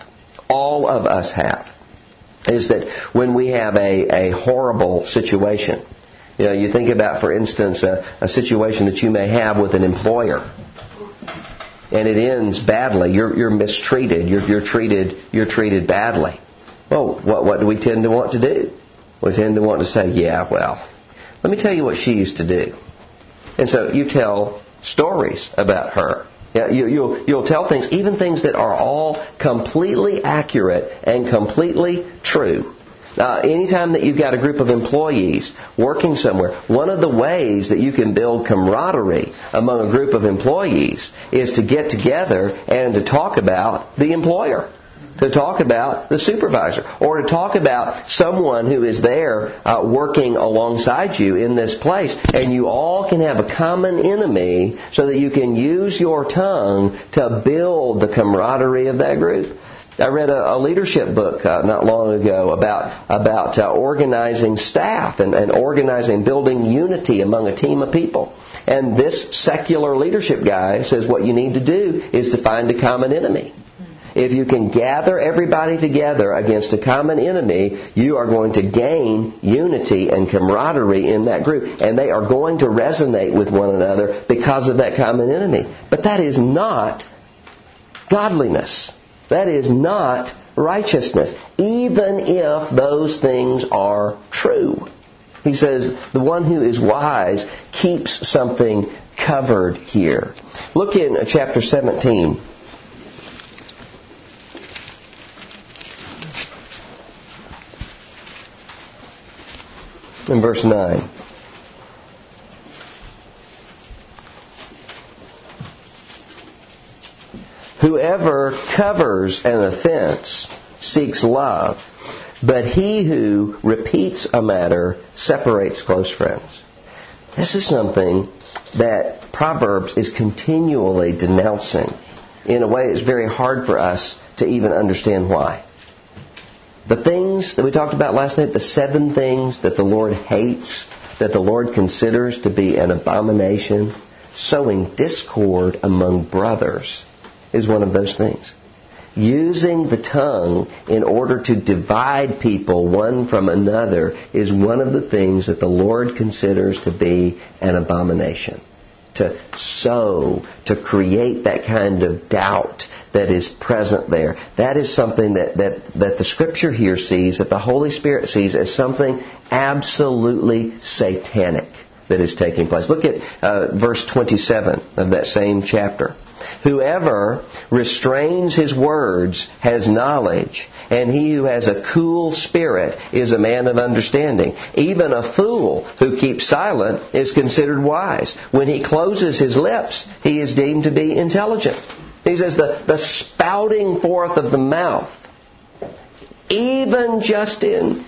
is that when we have a horrible situation, you think about, for instance, a situation that you may have with an employer, and it ends badly. You're mistreated. You're treated badly. Well, what do we tend to want to do? We tend to want to say, yeah, well, let me tell you what she used to do. And so you tell stories about her. Yeah, you'll tell things, even things that are all completely accurate and completely true. Anytime that you've got a group of employees working somewhere, one of the ways that you can build camaraderie among a group of employees is to get together and to talk about the employer, to talk about the supervisor, or to talk about someone who is there working alongside you in this place, and you all can have a common enemy so that you can use your tongue to build the camaraderie of that group. I read a leadership book not long ago about organizing staff and organizing, building unity among a team of people. And this secular leadership guy says what you need to do is to find a common enemy. If you can gather everybody together against a common enemy, you are going to gain unity and camaraderie in that group. And they are going to resonate with one another because of that common enemy. But that is not godliness. That is not righteousness, even if those things are true. He says the one who is wise keeps something covered here. Look in chapter 17. In verse 9. Whoever covers an offense seeks love, but he who repeats a matter separates close friends. This is something that Proverbs is continually denouncing in a way that's very hard for us to even understand why. The things that we talked about last night, the 7 things that the Lord hates, that the Lord considers to be an abomination, sowing discord among brothers is one of those things. Using the tongue in order to divide people one from another is one of the things that the Lord considers to be an abomination. To sow, to create that kind of doubt that is present there. That is something that the Scripture here sees, that the Holy Spirit sees as something absolutely satanic. that is taking place. Look at verse 27 of that same chapter. Whoever restrains his words has knowledge, and he who has a cool spirit is a man of understanding. Even a fool who keeps silent is considered wise. When he closes his lips, he is deemed to be intelligent. He says the spouting forth of the mouth, even just in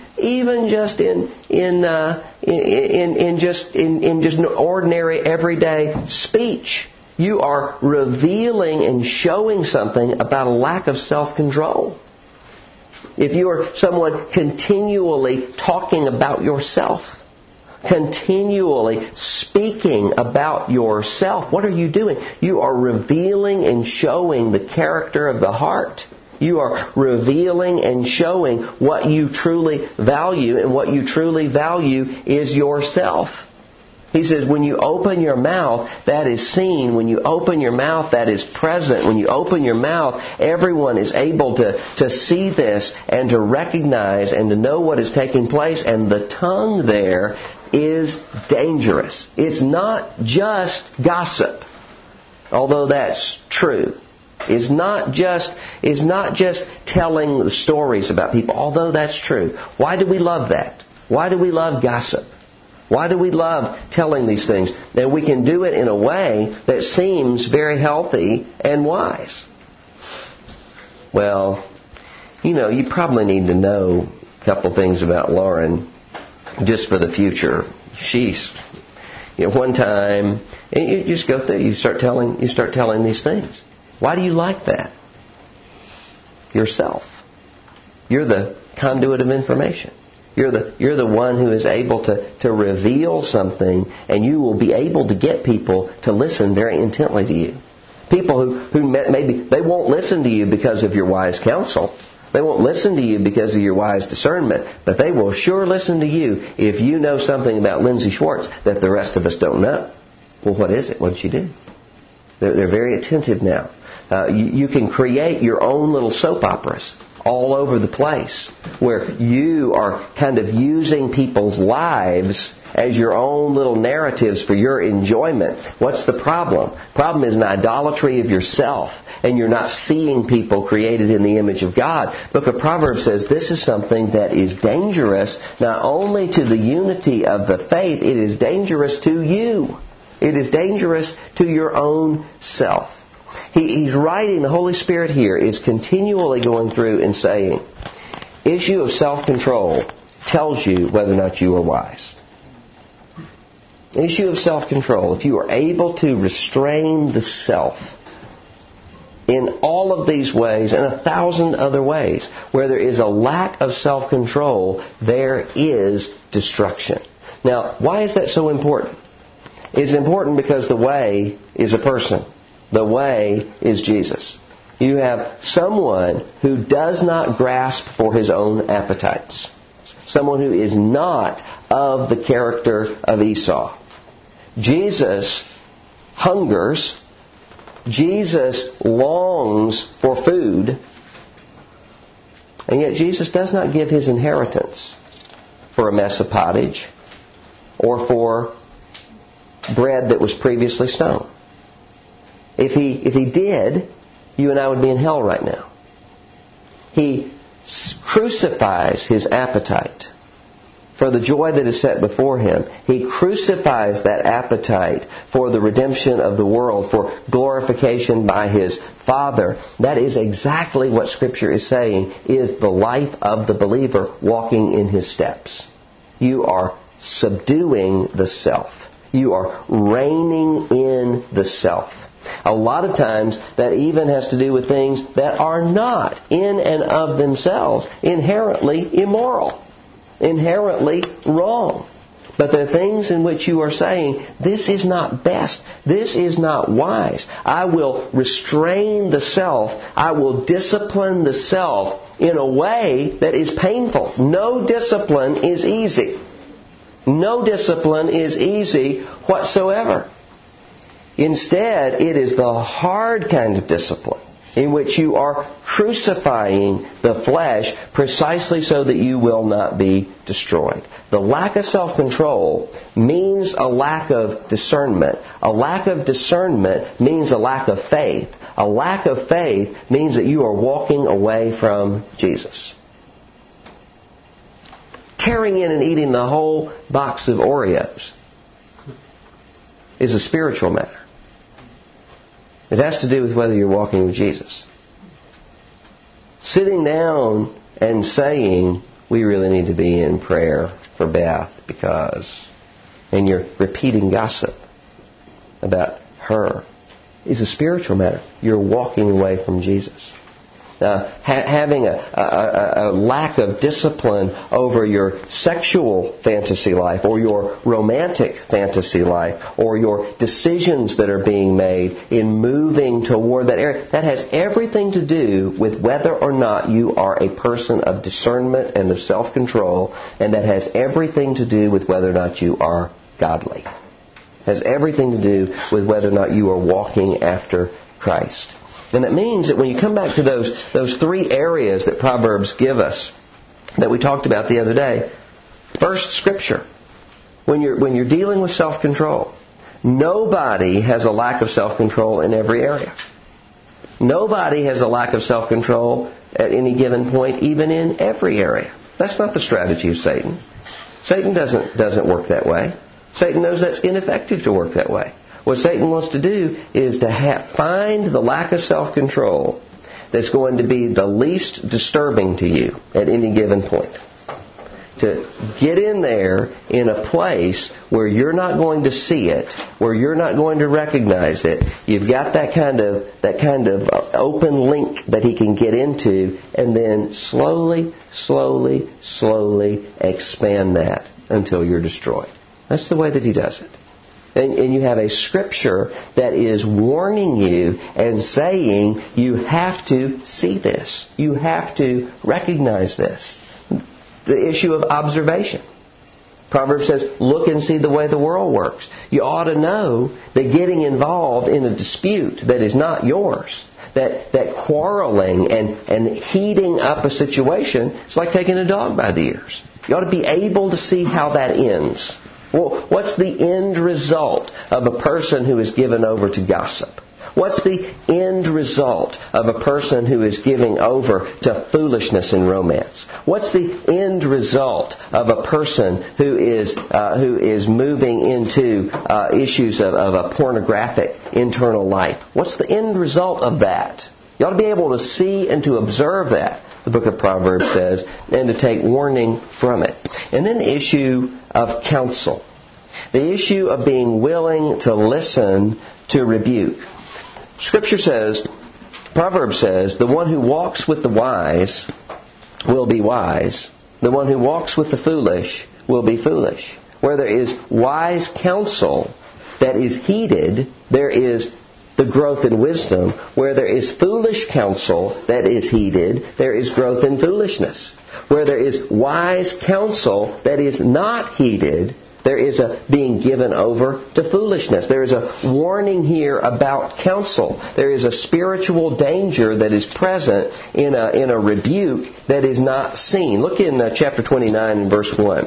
ordinary everyday speech, you are revealing and showing something about a lack of self-control. If you are someone continually talking about yourself, continually speaking about yourself, what are you doing? You are revealing and showing the character of the heart. You are revealing and showing what you truly value, and what you truly value is yourself. He says, when you open your mouth, that is seen. When you open your mouth, that is present. When you open your mouth, everyone is able to see this and to recognize and to know what is taking place. And the tongue there is dangerous. It's not just gossip, although that's true. It's not just telling the stories about people, although that's true. Why do we love that? Why do we love gossip? Why do we love telling these things? And we can do it in a way that seems very healthy and wise. Well, you probably need to know a couple things about Lauren just for the future. She's, one time, and you just go through, you start telling these things. Why do you like that? Yourself. You're the conduit of information. You're the one who is able to reveal something, and you will be able to get people to listen very intently to you. People who maybe they won't listen to you because of your wise counsel. They won't listen to you because of your wise discernment, but they will sure listen to you if you know something about Lindsay Schwartz that the rest of us don't know. Well, what is it? What did she do? They're very attentive now. You can create your own little soap operas all over the place where you are kind of using people's lives as your own little narratives for your enjoyment. What's the problem? The problem is an idolatry of yourself, and you're not seeing people created in the image of God. The Book of Proverbs says this is something that is dangerous not only to the unity of the faith, it is dangerous to you. It is dangerous to your own self. He's writing, the Holy Spirit here is continually going through and saying, issue of self-control tells you whether or not you are wise. Issue of self-control, if you are able to restrain the self in all of these ways and 1,000 other ways, where there is a lack of self-control, there is destruction. Now, why is that so important? It's important because the way is a person. The way is Jesus. You have someone who does not grasp for his own appetites. Someone who is not of the character of Esau. Jesus hungers. Jesus longs for food. And yet Jesus does not give his inheritance for a mess of pottage or for bread that was previously stoned. If he did, you and I would be in hell right now. He crucifies his appetite for the joy that is set before him. He crucifies that appetite for the redemption of the world, for glorification by his Father. That is exactly what Scripture is saying is the life of the believer walking in his steps. You are subduing the self. You are reigning in the self. A lot of times that even has to do with things that are not in and of themselves inherently immoral, inherently wrong. But there are things in which you are saying, this is not best, this is not wise. I will restrain the self, I will discipline the self in a way that is painful. No discipline is easy. No discipline is easy whatsoever. Instead, it is the hard kind of discipline in which you are crucifying the flesh precisely so that you will not be destroyed. The lack of self-control means a lack of discernment. A lack of discernment means a lack of faith. A lack of faith means that you are walking away from Jesus. Tearing in and eating the whole box of Oreos is a spiritual matter. It has to do with whether you're walking with Jesus. Sitting down and saying, we really need to be in prayer for Beth because, and you're repeating gossip about her, is a spiritual matter. You're walking away from Jesus. Having a lack of discipline over your sexual fantasy life or your romantic fantasy life or your decisions that are being made in moving toward that area, that has everything to do with whether or not you are a person of discernment and of self-control, and that has everything to do with whether or not you are godly. It has everything to do with whether or not you are walking after Christ. And it means that when you come back to those three areas that Proverbs give us, that we talked about the other day, first, Scripture. When you're dealing with self-control, nobody has a lack of self-control in every area. Nobody has a lack of self-control at any given point, even in every area. That's not the strategy of Satan. Satan doesn't work that way. Satan knows that's ineffective to work that way. What Satan wants to do is to find the lack of self-control that's going to be the least disturbing to you at any given point. To get in there in a place where you're not going to see it, where you're not going to recognize it. You've got that kind of open link that he can get into, and then slowly expand that until you're destroyed. That's the way that he does it. And you have a Scripture that is warning you and saying you have to see this. You have to recognize this. The issue of observation. Proverbs says, look and see the way the world works. You ought to know that getting involved in a dispute that is not yours, that quarreling and heating up a situation, is like taking a dog by the ears. You ought to be able to see how that ends. Well, what's the end result of a person who is given over to gossip? What's the end result of a person who is giving over to foolishness in romance? What's the end result of a person who is moving into issues of a pornographic internal life? What's the end result of that? You ought to be able to see and to observe that, the book of Proverbs says, and to take warning from it. And then the issue of counsel. The issue of being willing to listen to rebuke. Scripture says, Proverbs says, the one who walks with the wise will be wise. The one who walks with the foolish will be foolish. Where there is wise counsel that is heeded, there is the growth in wisdom. Where there is foolish counsel that is heeded, there is growth in foolishness. Where there is wise counsel that is not heeded, there is a being given over to foolishness. There is a warning here about counsel. There is a spiritual danger that is present in a rebuke that is not seen. Look in chapter 29 and verse 1.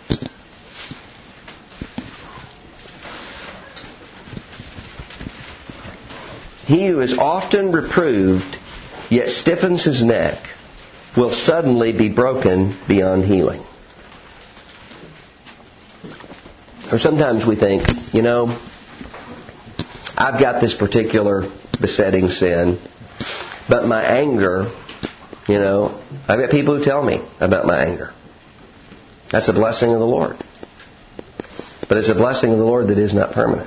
He who is often reproved, yet stiffens his neck, will suddenly be broken beyond healing. Or sometimes we think, I've got this particular besetting sin, but my anger, I've got people who tell me about my anger. That's a blessing of the Lord. But it's a blessing of the Lord that is not permanent.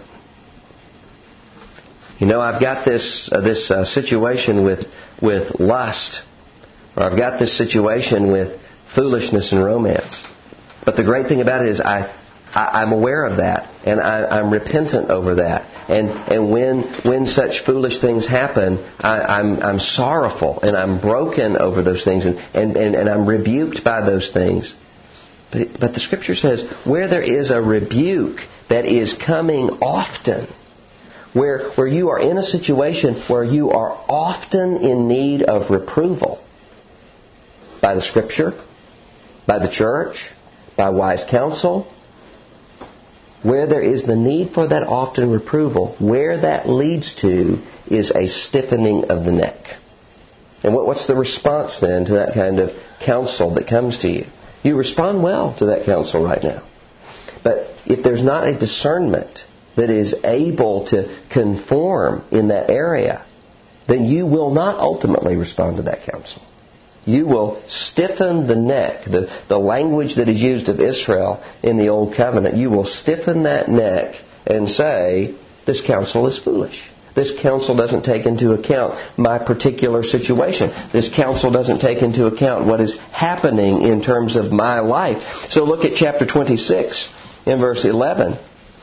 I've got this situation with lust, or I've got this situation with foolishness and romance. But the great thing about it is I'm aware of that, and I'm repentant over that. And when such foolish things happen, I'm sorrowful and I'm broken over those things, and I'm rebuked by those things. But the Scripture says, where there is a rebuke that is coming often, where you are in a situation where you are often in need of reproval by the Scripture, by the church, by wise counsel, where there is the need for that often reproval, where that leads to is a stiffening of the neck. And what's the response then to that kind of counsel that comes to you? You respond well to that counsel right now. But if there's not a discernment that is able to conform in that area, then you will not ultimately respond to that counsel. You will stiffen the neck. The language that is used of Israel in the Old Covenant, you will stiffen that neck and say, this counsel is foolish. This counsel doesn't take into account my particular situation. This counsel doesn't take into account what is happening in terms of my life. So look at chapter 26 in verse 11.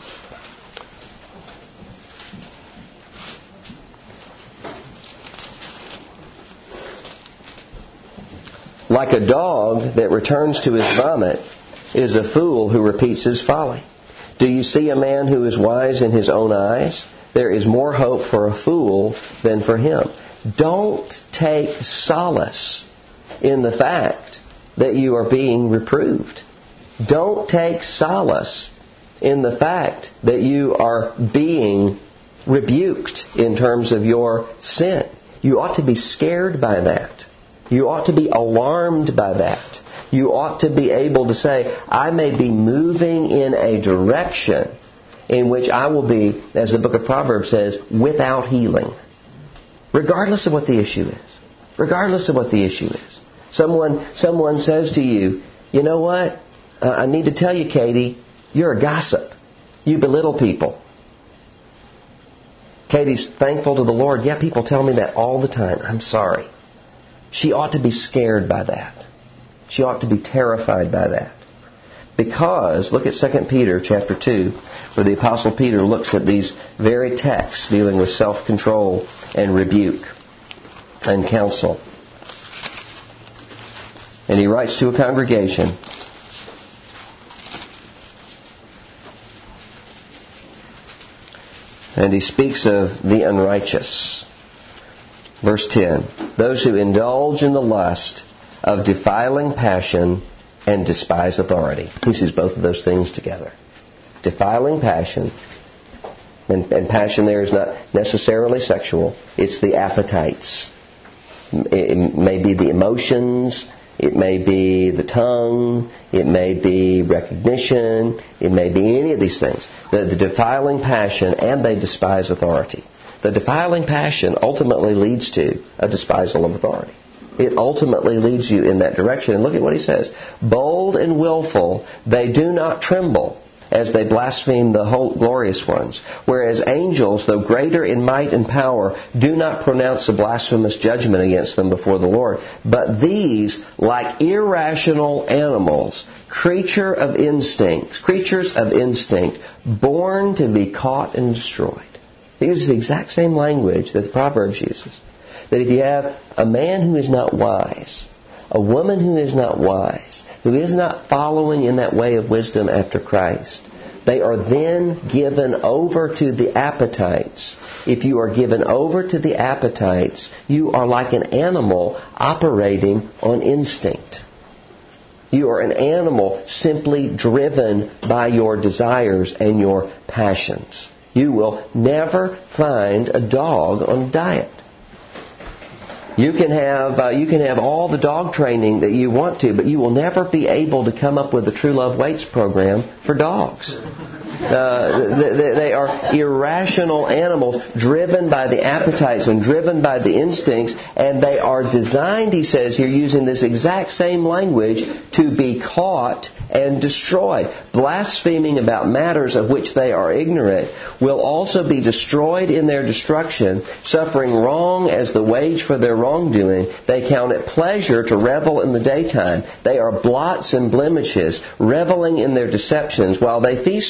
Like a dog that returns to his vomit is a fool who repeats his folly. Do you see a man who is wise in his own eyes? There is more hope for a fool than for him. Don't take solace in the fact that you are being reproved. Don't take solace in the fact that you are being rebuked in terms of your sin. You ought to be scared by that. You ought to be alarmed by that. You ought to be able to say, I may be moving in a direction in which I will be, as the book of Proverbs says, without healing. Regardless of what the issue is. Regardless of what the issue is. Someone says to you, you know what? I need to tell you, Katie, you're a gossip. You belittle people. Katie's thankful to the Lord. Yeah, people tell me that all the time. I'm sorry. She ought to be scared by that. She ought to be terrified by that. Because, look at 2 Peter chapter 2, where the Apostle Peter looks at these very texts dealing with self-control and rebuke and counsel. And he writes to a congregation, and he speaks of the unrighteous. Verse 10, those who indulge in the lust of defiling passion and despise authority. He sees both of those things together. Defiling passion, and passion there is not necessarily sexual. It's the appetites. It may be the emotions. It may be the tongue. It may be recognition. It may be any of these things. The defiling passion, and they despise authority. The defiling passion ultimately leads to a despisal of authority. It ultimately leads you in that direction. And look at what he says. Bold and willful, they do not tremble as they blaspheme the whole glorious ones. Whereas angels, though greater in might and power, do not pronounce a blasphemous judgment against them before the Lord. But these, like irrational animals, creatures of instinct, born to be caught and destroyed. He uses the exact same language that the Proverbs uses. That if you have a man who is not wise, a woman who is not wise, who is not following in that way of wisdom after Christ, they are then given over to the appetites. If you are given over to the appetites, you are like an animal operating on instinct. You are an animal simply driven by your desires and your passions. You will never find a dog on a diet. You can have all the dog training that you want to, but you will never be able to come up with a True Love Weights program for dogs. They are irrational animals driven by the appetites and driven by the instincts, and they are designed, he says here, using this exact same language, to be caught and destroyed. Blaspheming about matters of which they are ignorant will also be destroyed in their destruction, suffering wrong as the wage for their wrongdoing. They count it pleasure to revel in the daytime. They are blots and blemishes, reveling in their deceptions, while they feast with you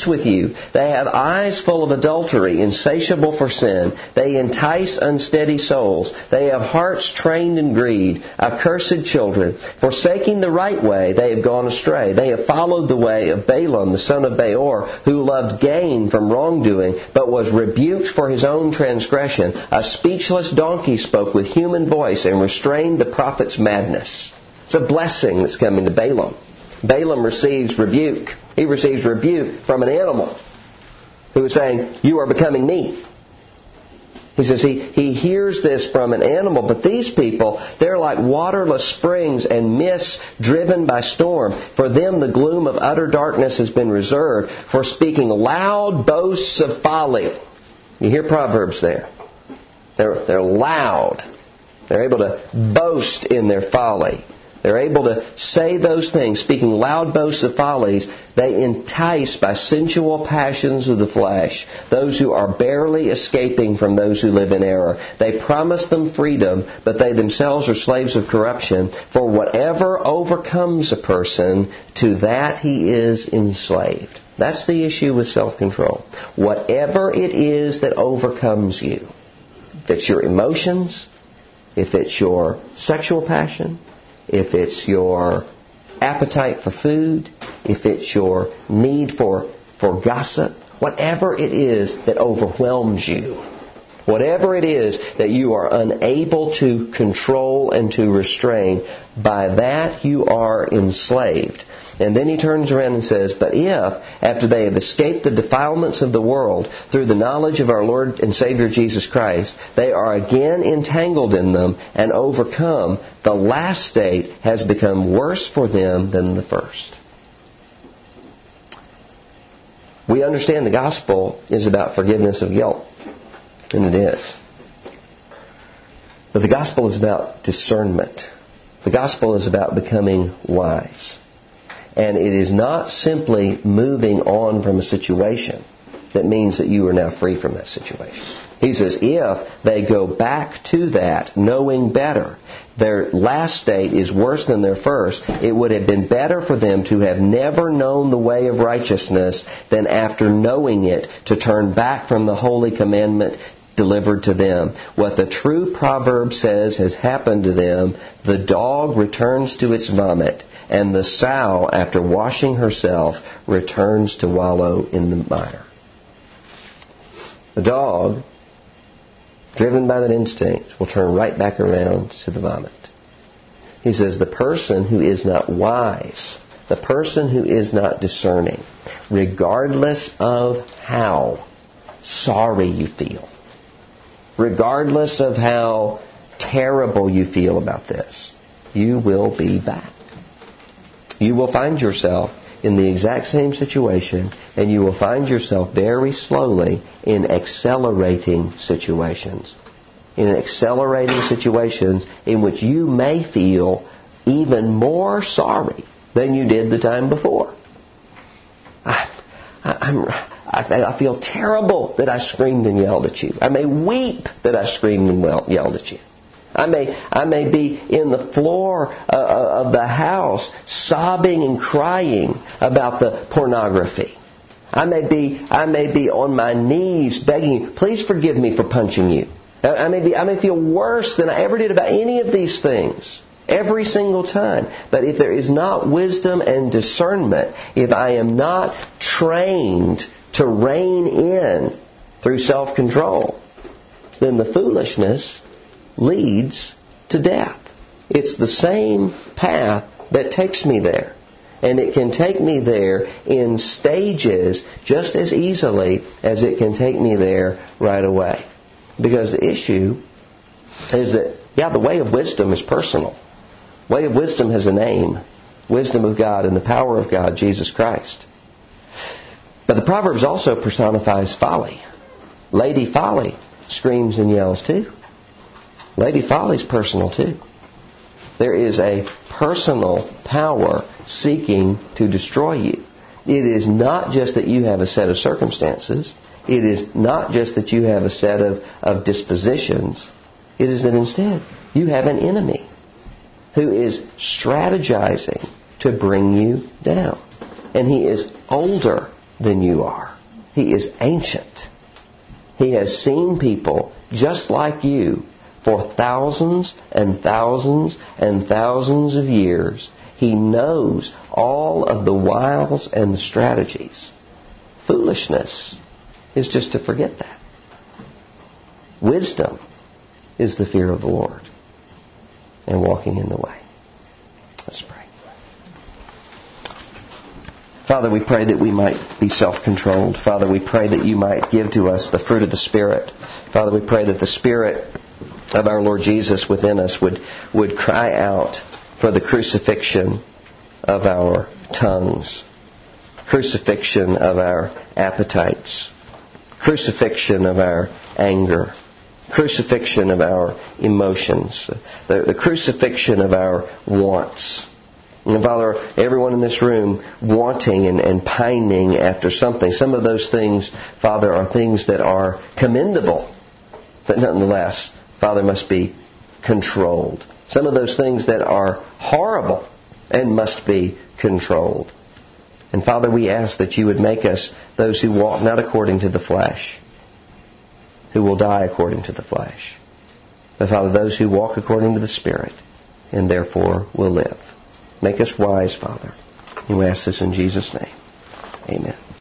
you. They have eyes full of adultery, insatiable for sin. They entice unsteady souls. They have hearts trained in greed, accursed children. Forsaking the right way, they have gone astray. They have followed the way of Balaam, the son of Beor, who loved gain from wrongdoing, but was rebuked for his own transgression. A speechless donkey spoke with human voice and restrained the prophet's madness. It's a blessing that's coming to Balaam. Balaam receives rebuke. He receives rebuke from an animal who is saying, you are becoming me. He says he hears this from an animal, but these people, they're like waterless springs and mists driven by storm. For them the gloom of utter darkness has been reserved for speaking loud boasts of folly. You hear Proverbs there. They're loud. They're able to boast in their folly. They're able to say those things, speaking loud boasts of follies. They entice by sensual passions of the flesh those who are barely escaping from those who live in error. They promise them freedom, but they themselves are slaves of corruption. For whatever overcomes a person, to that he is enslaved. That's the issue with self-control. Whatever it is that overcomes you, if it's your emotions, if it's your sexual passion, if it's your appetite for food, if it's your need for gossip, whatever it is that overwhelms you, whatever it is that you are unable to control and to restrain, by that you are enslaved. And then he turns around and says, but if, after they have escaped the defilements of the world through the knowledge of our Lord and Savior Jesus Christ, they are again entangled in them and overcome, the last state has become worse for them than the first. We understand the gospel is about forgiveness of guilt. And it is. But the gospel is about discernment. The gospel is about becoming wise. And it is not simply moving on from a situation that means that you are now free from that situation. He says, if they go back to that knowing better, their last state is worse than their first, it would have been better for them to have never known the way of righteousness than after knowing it to turn back from the holy commandment delivered to them. What the true proverb says has happened to them: the dog returns to its vomit, and the sow, after washing herself, returns to wallow in the mire. The dog, driven by that instinct, will turn right back around to the vomit. He says the person who is not wise, the person who is not discerning, regardless of how sorry you feel, regardless of how terrible you feel about this, you will be back. You will find yourself in the exact same situation, and you will find yourself very slowly in accelerating situations. In accelerating situations in which you may feel even more sorry than you did the time before. I feel terrible that I screamed and yelled at you. I may weep that I screamed and yelled at you. I may be in the floor of the house sobbing and crying about the pornography. I may be on my knees begging you, please forgive me for punching you. I may feel worse than I ever did about any of these things. Every single time. But if there is not wisdom and discernment, if I am not trained to rein in through self-control, then the foolishness leads to death. It's the same path that takes me there. And it can take me there in stages just as easily as it can take me there right away. Because the issue is that, the way of wisdom is personal. Way of wisdom has a name. Wisdom of God and the power of God, Jesus Christ. But the Proverbs also personifies folly. Lady Folly screams and yells too. Lady Folly's personal too. There is a personal power seeking to destroy you. It is not just that you have a set of circumstances. It is not just that you have a set of dispositions. It is that instead you have an enemy who is strategizing to bring you down. And he is older than you are. He is ancient. He has seen people just like you for thousands and thousands and thousands of years. He knows all of the wiles and the strategies. Foolishness is just to forget that. Wisdom is the fear of the Lord and walking in the way. Let's pray. Father, we pray that we might be self-controlled. Father, we pray that you might give to us the fruit of the Spirit. Father, we pray that the Spirit of our Lord Jesus within us would cry out for the crucifixion of our tongues, crucifixion of our appetites, crucifixion of our anger, crucifixion of our emotions, the crucifixion of our wants. And Father, everyone in this room wanting and pining after something. Some of those things, Father, are things that are commendable, but nonetheless, Father, must be controlled. Some of those things that are horrible and must be controlled. And Father, we ask that you would make us those who walk not according to the flesh, who will die according to the flesh. But Father, those who walk according to the Spirit and therefore will live. Make us wise, Father. And we ask this in Jesus' name. Amen.